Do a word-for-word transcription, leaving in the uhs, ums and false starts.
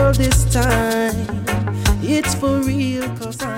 girl this time. It's for real, cause I